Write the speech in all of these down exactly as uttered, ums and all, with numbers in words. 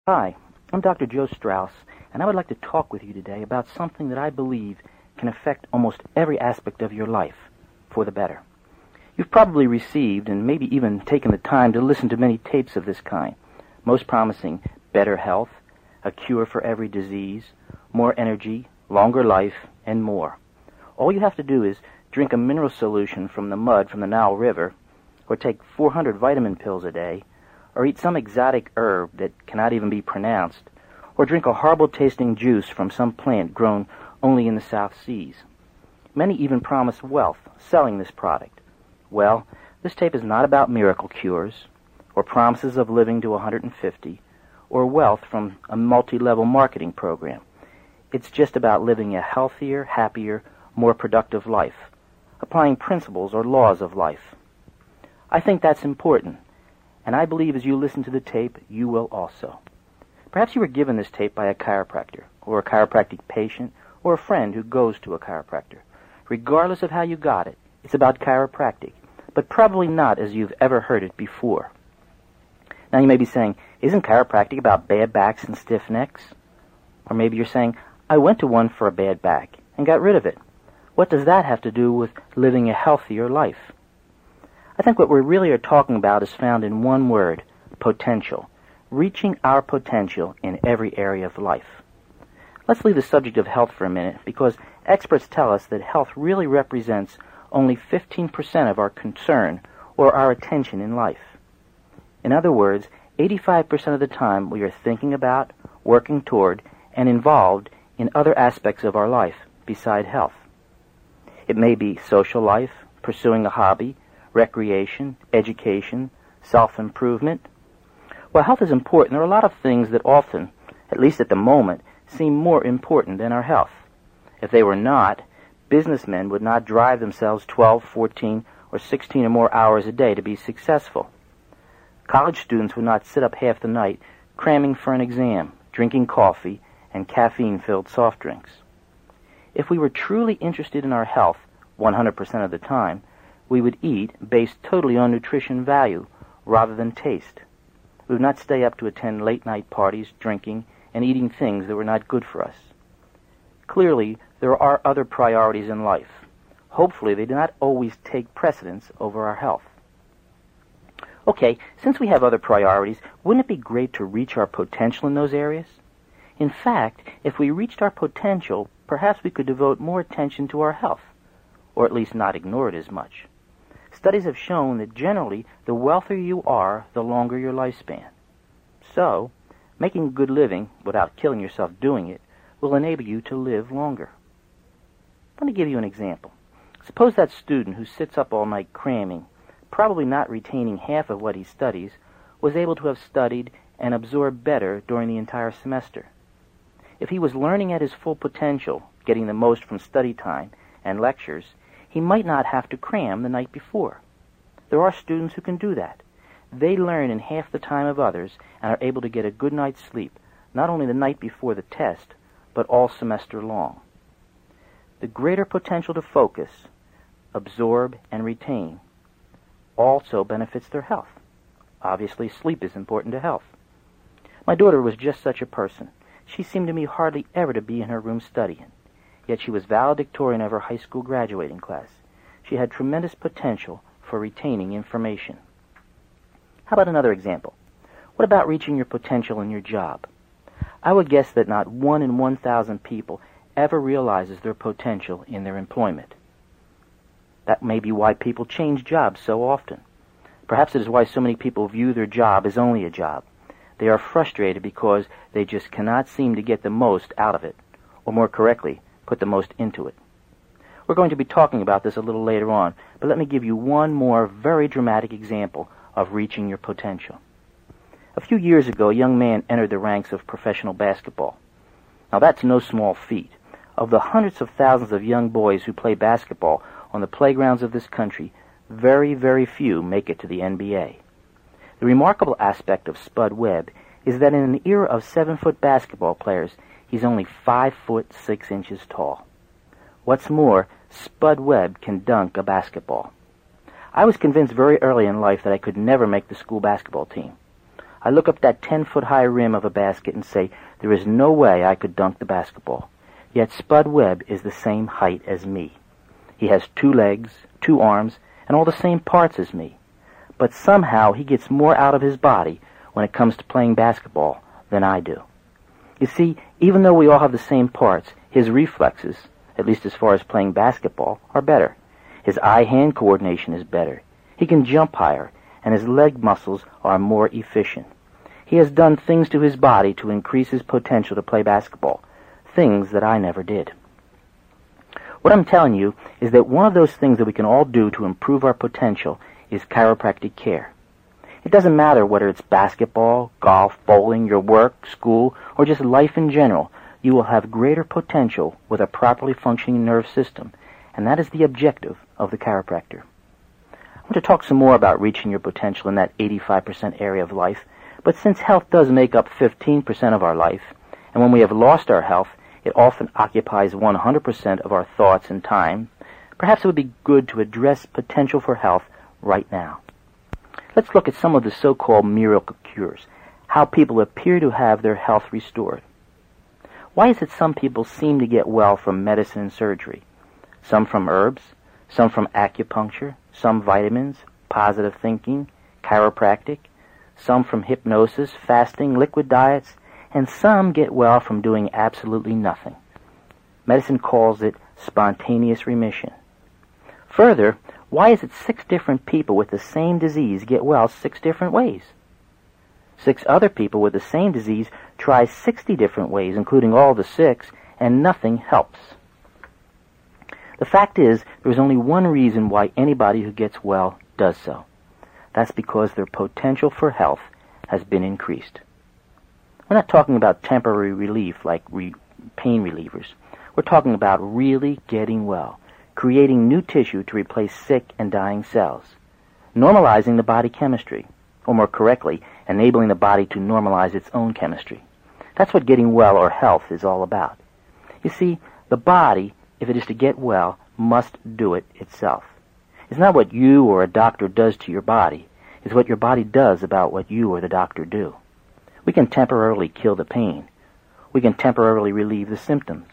Hi, I'm Doctor Joe Strauss, and I would like to talk with you today about something that I believe can affect almost every aspect of your life for the better. You've probably received and maybe even taken the time to listen to many tapes of this kind, most promising better health, a cure for every disease, more energy, longer life, and more. All you have to do is drink a mineral solution from the mud from the Nile River, or take four hundred vitamin pills a day, or eat some exotic herb that cannot even be pronounced, or drink a horrible-tasting juice from some plant grown only in the South Seas. Many even promise wealth selling this product. Well, this tape is not about miracle cures, or promises of living to one hundred fifty, or wealth from a multi-level marketing program. It's just about living a healthier, happier, more productive life, applying principles or laws of life. I think that's important, and I believe as you listen to the tape, you will also. Perhaps you were given this tape by a chiropractor, or a chiropractic patient, or a friend who goes to a chiropractor. Regardless of how you got it, it's about chiropractic, but probably not as you've ever heard it before. Now you may be saying, isn't chiropractic about bad backs and stiff necks? Or maybe you're saying, I went to one for a bad back and got rid of it. What does that have to do with living a healthier life? I think what we really are talking about is found in one word, potential. Reaching our potential in every area of life. Let's leave the subject of health for a minute, because experts tell us that health really represents only fifteen percent of our concern or our attention in life. In other words, eighty-five percent of the time we are thinking about, working toward, and involved in other aspects of our life beside health. It may be social life, pursuing a hobby, recreation, education, self-improvement. While health is important, there are a lot of things that often, at least at the moment, seem more important than our health. If they were not, businessmen would not drive themselves twelve, fourteen, or sixteen or more hours a day to be successful. College students would not sit up half the night cramming for an exam, drinking coffee, and caffeine-filled soft drinks. If we were truly interested in our health one hundred percent of the time, we would eat based totally on nutrition value rather than taste. We would not stay up to attend late-night parties, drinking, and eating things that were not good for us. Clearly, there are other priorities in life. Hopefully, they do not always take precedence over our health. Okay, since we have other priorities, wouldn't it be great to reach our potential in those areas? In fact, if we reached our potential, perhaps we could devote more attention to our health, or at least not ignore it as much. Studies have shown that generally, the wealthier you are, the longer your lifespan. So, making a good living, without killing yourself doing it, will enable you to live longer. Let me give you an example. Suppose that student who sits up all night cramming, probably not retaining half of what he studies, was able to have studied and absorbed better during the entire semester. If he was learning at his full potential, getting the most from study time and lectures, he might not have to cram the night before. There are students who can do that. They learn in half the time of others and are able to get a good night's sleep, not only the night before the test, but all semester long. The greater potential to focus, absorb, and retain also benefits their health. Obviously, sleep is important to health. My daughter was just such a person. She seemed to me hardly ever to be in her room studying. Yet she was valedictorian of her high school graduating class. She had tremendous potential for retaining information. How about another example? What about reaching your potential in your job? I would guess that not one in one thousand people ever realizes their potential in their employment. That may be why people change jobs so often. Perhaps it is why so many people view their job as only a job. They are frustrated because they just cannot seem to get the most out of it, or more correctly, put the most into it. We're going to be talking about this a little later on, but let me give you one more very dramatic example of reaching your potential. A few years ago, a young man entered the ranks of professional basketball. Now that's no small feat. Of the hundreds of thousands of young boys who play basketball on the playgrounds of this country, very, very few make it to the N B A. The remarkable aspect of Spud Webb is that in an era of seven-foot basketball players, he's only five foot six inches tall. What's more, Spud Webb can dunk a basketball. I was convinced very early in life that I could never make the school basketball team. I look up that ten-foot-high rim of a basket and say, there is no way I could dunk the basketball. Yet Spud Webb is the same height as me. He has two legs, two arms, and all the same parts as me. But somehow he gets more out of his body when it comes to playing basketball than I do. You see, even though we all have the same parts, his reflexes, at least as far as playing basketball, are better. His eye-hand coordination is better. He can jump higher, and his leg muscles are more efficient. He has done things to his body to increase his potential to play basketball, things that I never did. What I'm telling you is that one of those things that we can all do to improve our potential is chiropractic care. It doesn't matter whether it's basketball, golf, bowling, your work, school, or just life in general, you will have greater potential with a properly functioning nerve system, and that is the objective of the chiropractor. I want to talk some more about reaching your potential in that eighty-five percent area of life, but since health does make up fifteen percent of our life, and when we have lost our health, it often occupies one hundred percent of our thoughts and time, perhaps it would be good to address potential for health right now. Let's look at some of the so-called miracle cures, how people appear to have their health restored. Why is it some people seem to get well from medicine and surgery? Some from herbs, some from acupuncture, some vitamins, positive thinking, chiropractic, some from hypnosis, fasting, liquid diets, and some get well from doing absolutely nothing. Medicine calls it spontaneous remission. Further, why is it six different people with the same disease get well six different ways? Six other people with the same disease try sixty different ways, including all the six, and nothing helps. The fact is, there is only one reason why anybody who gets well does so. That's because their potential for health has been increased. We're not talking about temporary relief like re- pain relievers. We're talking about really getting well, creating new tissue to replace sick and dying cells, normalizing the body chemistry, or more correctly, enabling the body to normalize its own chemistry. That's what getting well or health is all about. You see, the body, if it is to get well, must do it itself. It's not what you or a doctor does to your body. It's what your body does about what you or the doctor do. We can temporarily kill the pain. We can temporarily relieve the symptoms.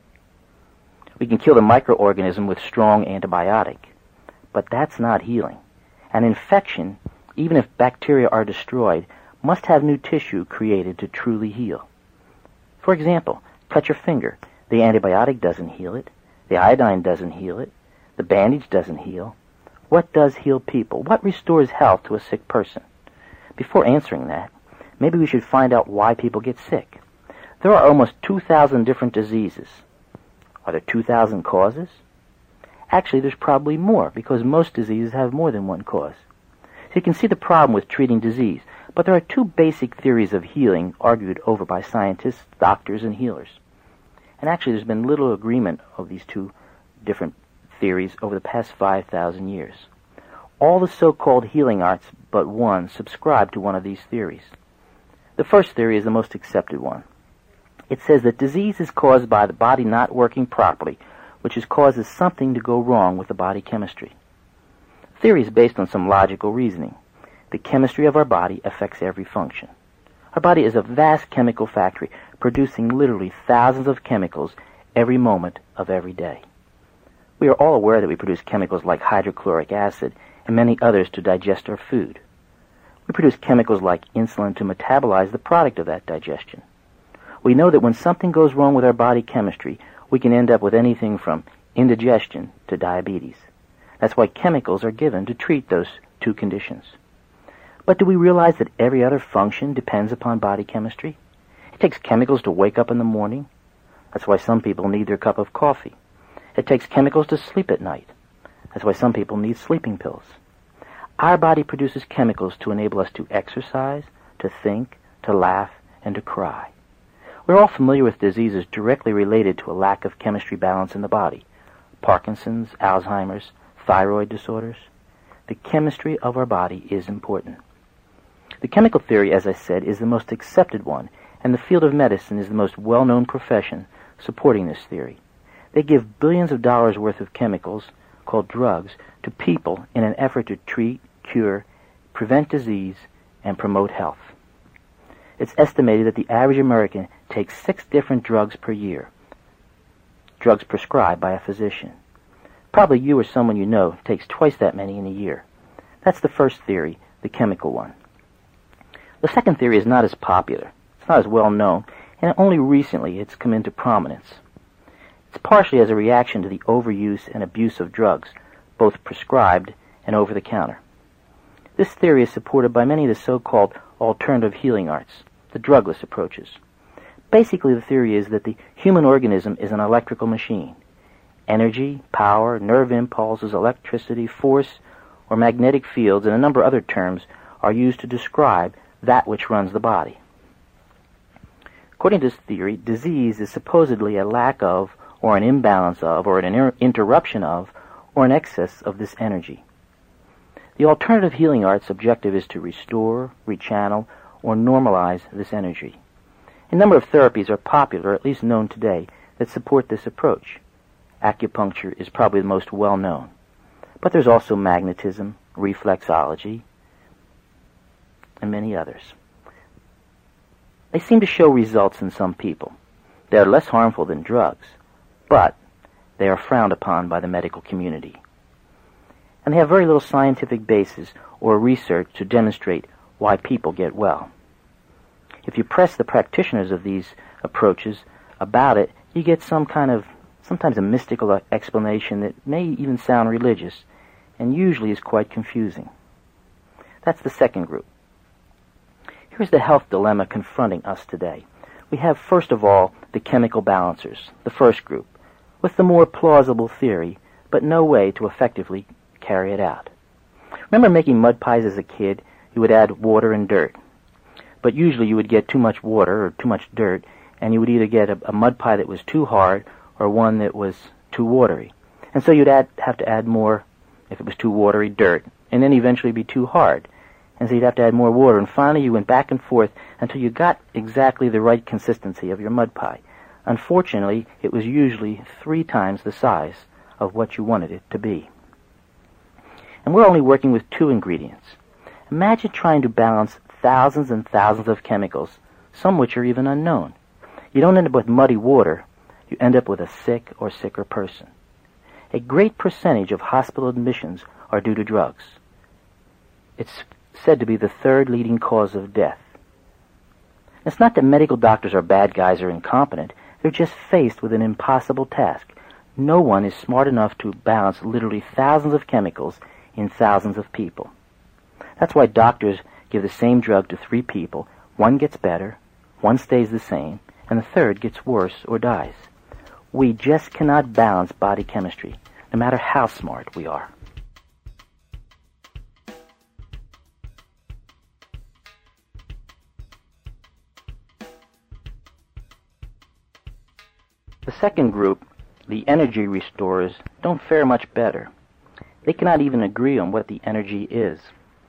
We can kill the microorganism with strong antibiotic. But that's not healing. An infection, even if bacteria are destroyed, must have new tissue created to truly heal. For example, cut your finger. The antibiotic doesn't heal it. The iodine doesn't heal it. The bandage doesn't heal. What does heal people? What restores health to a sick person? Before answering that, maybe we should find out why people get sick. There are almost two thousand different diseases. Are there two thousand causes? Actually, there's probably more, because most diseases have more than one cause. So you can see the problem with treating disease, but there are two basic theories of healing argued over by scientists, doctors, and healers. And actually, there's been little agreement of these two different theories over the past five thousand years. All the so-called healing arts but one subscribe to one of these theories. The first theory is the most accepted one. It says that disease is caused by the body not working properly, which is causes something to go wrong with the body chemistry. The theory is based on some logical reasoning. The chemistry of our body affects every function. Our body is a vast chemical factory, producing literally thousands of chemicals every moment of every day. We are all aware that we produce chemicals like hydrochloric acid and many others to digest our food. We produce chemicals like insulin to metabolize the product of that digestion. We know that when something goes wrong with our body chemistry, we can end up with anything from indigestion to diabetes. That's why chemicals are given to treat those two conditions. But do we realize that every other function depends upon body chemistry? It takes chemicals to wake up in the morning. That's why some people need their cup of coffee. It takes chemicals to sleep at night. That's why some people need sleeping pills. Our body produces chemicals to enable us to exercise, to think, to laugh, and to cry. We're all familiar with diseases directly related to a lack of chemistry balance in the body. Parkinson's, Alzheimer's, thyroid disorders. The chemistry of our body is important. The chemical theory, as I said, is the most accepted one, and the field of medicine is the most well-known profession supporting this theory. They give billions of dollars worth of chemicals, called drugs, to people in an effort to treat, cure, prevent disease, and promote health. It's estimated that the average American takes six different drugs per year, drugs prescribed by a physician. Probably you or someone you know takes twice that many in a year. That's the first theory, the chemical one. The second theory is not as popular. It's not as well known, and only recently it's come into prominence. It's partially as a reaction to the overuse and abuse of drugs, both prescribed and over-the-counter. This theory is supported by many of the so-called alternative healing arts, the drugless approaches. Basically, the theory is that the human organism is an electrical machine. Energy, power, nerve impulses, electricity, force, or magnetic fields, and a number of other terms are used to describe that which runs the body. According to this theory, disease is supposedly a lack of, or an imbalance of, or an inter- interruption of, or an excess of this energy. The alternative healing arts' objective is to restore, rechannel, or normalize this energy. A number of therapies are popular, or at least known today, that support this approach. Acupuncture is probably the most well-known. But there's also magnetism, reflexology, and many others. They seem to show results in some people. They are less harmful than drugs, but they are frowned upon by the medical community. And they have very little scientific basis or research to demonstrate why people get well. If you press the practitioners of these approaches about it, you get some kind of, sometimes a mystical explanation that may even sound religious, and usually is quite confusing. That's the second group. Here's the health dilemma confronting us today. We have, first of all, the chemical balancers, the first group, with the more plausible theory, but no way to effectively carry it out. Remember making mud pies as a kid? You would add water and dirt. But usually you would get too much water or too much dirt, and you would either get a, a mud pie that was too hard or one that was too watery. And so you'd add, have to add more, if it was too watery, dirt, and then eventually be too hard. And so you'd have to add more water, and finally you went back and forth until you got exactly the right consistency of your mud pie. Unfortunately, it was usually three times the size of what you wanted it to be. And we're only working with two ingredients. Imagine trying to balance thousands and thousands of chemicals, some which are even unknown. You don't end up with muddy water, you end up with a sick or sicker person. A great percentage of hospital admissions are due to drugs. It's said to be the third leading cause of death. It's not that medical doctors are bad guys or incompetent, they're just faced with an impossible task. No one is smart enough to balance literally thousands of chemicals in thousands of people. That's why doctors give the same drug to three people. One gets better, one stays the same, and the third gets worse or dies. We just cannot balance body chemistry, no matter how smart we are. The second group, the energy restorers, don't fare much better. They cannot even agree on what the energy is,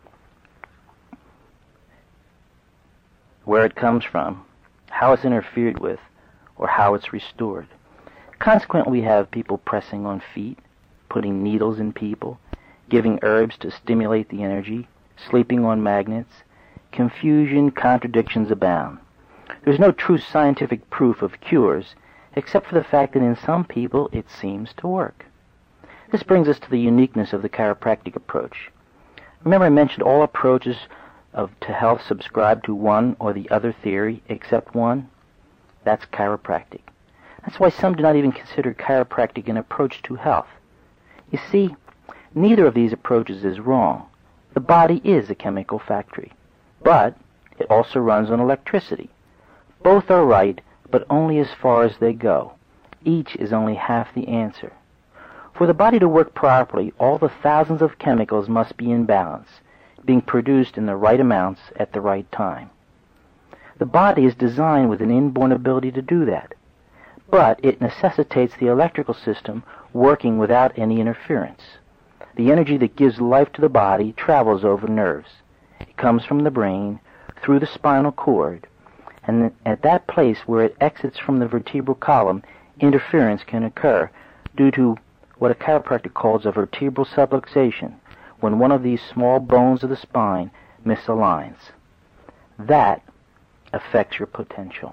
where it comes from, how it's interfered with, or how it's restored. Consequently, we have people pressing on feet, putting needles in people, giving herbs to stimulate the energy, sleeping on magnets. Confusion, contradictions abound. There's no true scientific proof of cures, except for the fact that in some people it seems to work. This brings us to the uniqueness of the chiropractic approach. Remember I mentioned all approaches of to health subscribe to one or the other theory except one? That's chiropractic. That's why some do not even consider chiropractic an approach to health. You see, neither of these approaches is wrong. The body is a chemical factory, but it also runs on electricity. Both are right, but only as far as they go. Each is only half the answer. For the body to work properly, all the thousands of chemicals must be in balance, being produced in the right amounts at the right time. The body is designed with an inborn ability to do that, but it necessitates the electrical system working without any interference. The energy that gives life to the body travels over nerves. It comes from the brain, through the spinal cord, and at that place where it exits from the vertebral column, interference can occur due to what a chiropractor calls a vertebral subluxation, when one of these small bones of the spine misaligns. That affects your potential.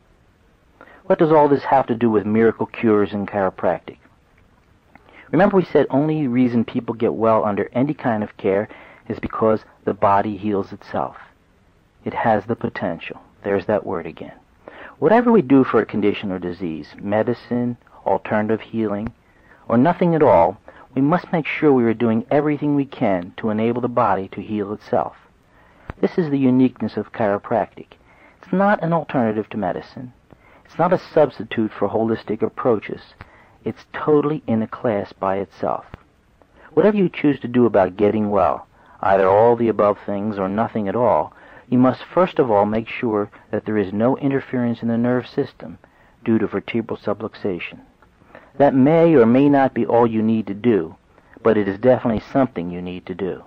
What does all this have to do with miracle cures and chiropractic? Remember we said only reason people get well under any kind of care is because the body heals itself. It has the potential. There's that word again. Whatever we do for a condition or disease, medicine, alternative healing, or nothing at all, we must make sure we are doing everything we can to enable the body to heal itself. This is the uniqueness of chiropractic. It's not an alternative to medicine. It's not a substitute for holistic approaches. It's totally in a class by itself. Whatever you choose to do about getting well, either all the above things or nothing at all, you must first of all make sure that there is no interference in the nerve system due to vertebral subluxation. That may or may not be all you need to do, but it is definitely something you need to do.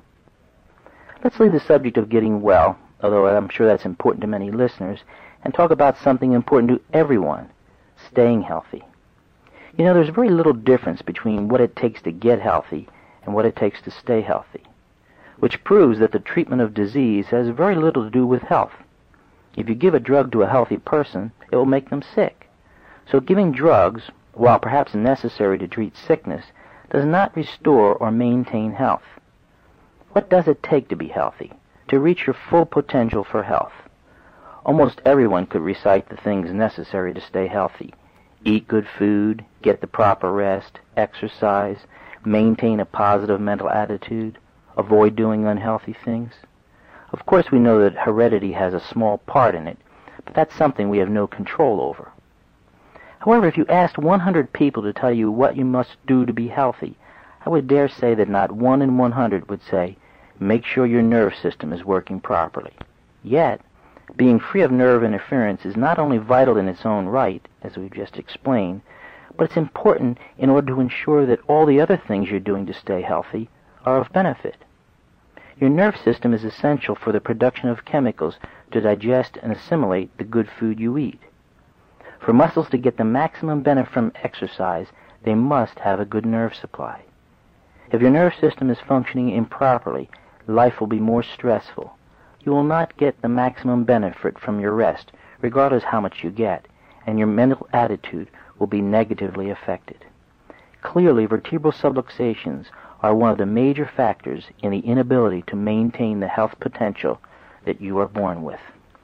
Let's leave the subject of getting well, although I'm sure that's important to many listeners, and talk about something important to everyone, staying healthy. You know, there's very little difference between what it takes to get healthy and what it takes to stay healthy, which proves that the treatment of disease has very little to do with health. If you give a drug to a healthy person, it will make them sick. So giving drugs, while perhaps necessary to treat sickness, does not restore or maintain health. What does it take to be healthy, to reach your full potential for health? Almost everyone could recite the things necessary to stay healthy. Eat good food, get the proper rest, exercise, maintain a positive mental attitude, avoid doing unhealthy things. Of course, we know that heredity has a small part in it, but that's something we have no control over. However, if you asked one hundred people to tell you what you must do to be healthy, I would dare say that not one in one hundred would say, make sure your nerve system is working properly. Yet, being free of nerve interference is not only vital in its own right, as we've just explained, but it's important in order to ensure that all the other things you're doing to stay healthy are of benefit. Your nerve system is essential for the production of chemicals to digest and assimilate the good food you eat. For muscles to get the maximum benefit from exercise, they must have a good nerve supply. If your nerve system is functioning improperly, life will be more stressful. You will not get the maximum benefit from your rest, regardless how much you get, and your mental attitude will be negatively affected. Clearly, vertebral subluxations are one of the major factors in the inability to maintain the health potential that you are born with.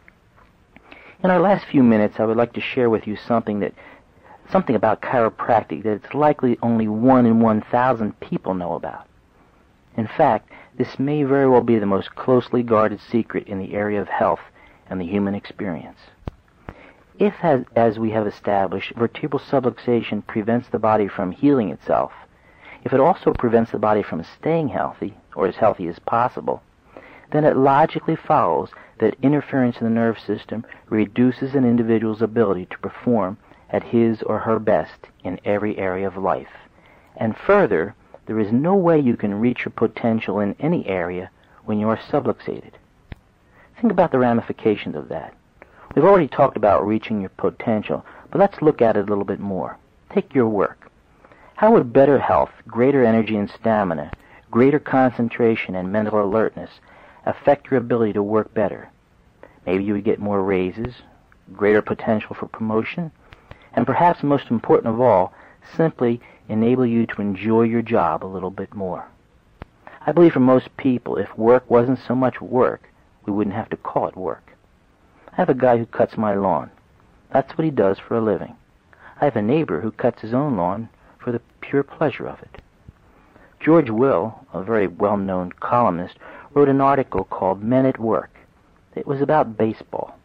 In our last few minutes, I would like to share with you something that, something about chiropractic that it's likely only one in one thousand people know about. In fact, this may very well be the most closely guarded secret in the area of health and the human experience. If, as, as we have established, vertebral subluxation prevents the body from healing itself, if it also prevents the body from staying healthy, or as healthy as possible, then it logically follows that interference in the nerve system reduces an individual's ability to perform at his or her best in every area of life. And further, there is no way you can reach your potential in any area when you are subluxated. Think about the ramifications of that. We've already talked about reaching your potential, but let's look at it a little bit more. Take your work. How would better health, greater energy and stamina, greater concentration and mental alertness affect your ability to work better? Maybe you would get more raises, greater potential for promotion, and perhaps most important of all, simply enable you to enjoy your job a little bit more. I believe for most people, if work wasn't so much work, we wouldn't have to call it work. I have a guy who cuts my lawn. That's what he does for a living. I have a neighbor who cuts his own lawn for the pure pleasure of it. George Will, a very well-known columnist, wrote an article called Men at Work. It was about baseball.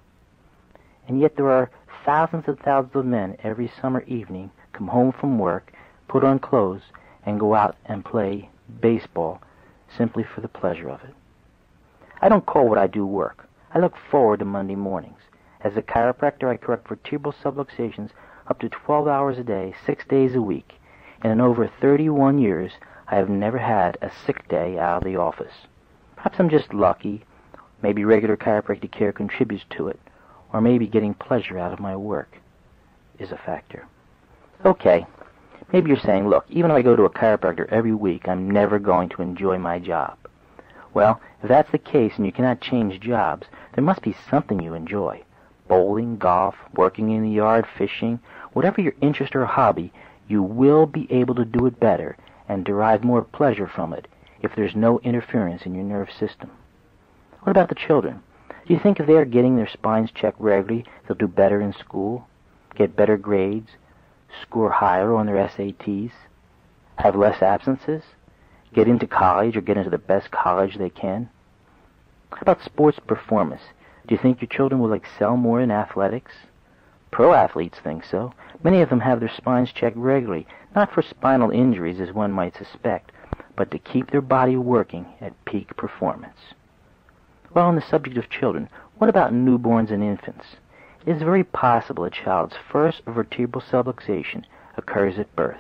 And yet there are thousands and thousands of men every summer evening come home from work, put on clothes, and go out and play baseball simply for the pleasure of it. I don't call what I do work. I look forward to Monday mornings. As a chiropractor, I correct vertebral subluxations up to twelve hours a day, six days a week. And in over thirty-one years, I have never had a sick day out of the office. Perhaps I'm just lucky. Maybe regular chiropractic care contributes to it. Or maybe getting pleasure out of my work is a factor. Okay, maybe you're saying, look, even if I go to a chiropractor every week, I'm never going to enjoy my job. Well, if that's the case and you cannot change jobs, there must be something you enjoy. Bowling, golf, working in the yard, fishing, whatever your interest or hobby, you will be able to do it better and derive more pleasure from it if there's no interference in your nerve system. What about the children? Do you think if they are getting their spines checked regularly, they'll do better in school, get better grades, score higher on their S A Ts, have less absences, get into college or get into the best college they can? How about sports performance? Do you think your children will excel more in athletics? Pro athletes think so. Many of them have their spines checked regularly, not for spinal injuries as one might suspect, but to keep their body working at peak performance. Well, on the subject of children, what about newborns and infants? It is very possible a child's first vertebral subluxation occurs at birth.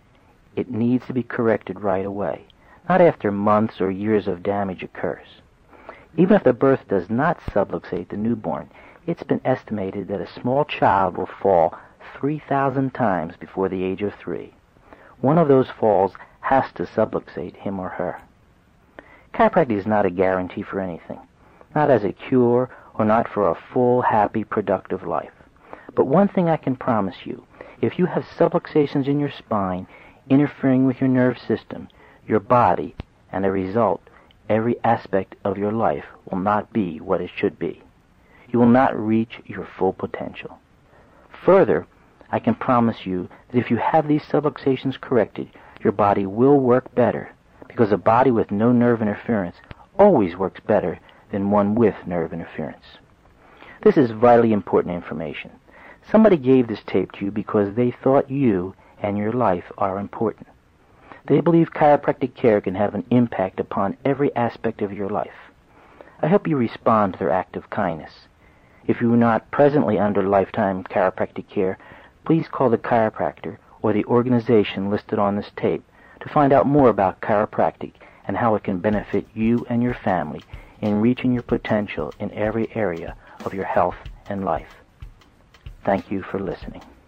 It needs to be corrected right away, not after months or years of damage occurs. Even if the birth does not subluxate the newborn, it's been estimated that a small child will fall three thousand times before the age of three. One of those falls has to subluxate him or her. Chiropractic is not a guarantee for anything, not as a cure or not for a full, happy, productive life. But one thing I can promise you, if you have subluxations in your spine interfering with your nerve system, your body, and a result, every aspect of your life will not be what it should be. You will not reach your full potential. Further, I can promise you that if you have these subluxations corrected, your body will work better, because a body with no nerve interference always works better than one with nerve interference. This is vitally important information. Somebody gave this tape to you because they thought you and your life are important. They believe chiropractic care can have an impact upon every aspect of your life. I hope you respond to their act of kindness. If you are not presently under lifetime chiropractic care, please call the chiropractor or the organization listed on this tape to find out more about chiropractic and how it can benefit you and your family in reaching your potential in every area of your health and life. Thank you for listening.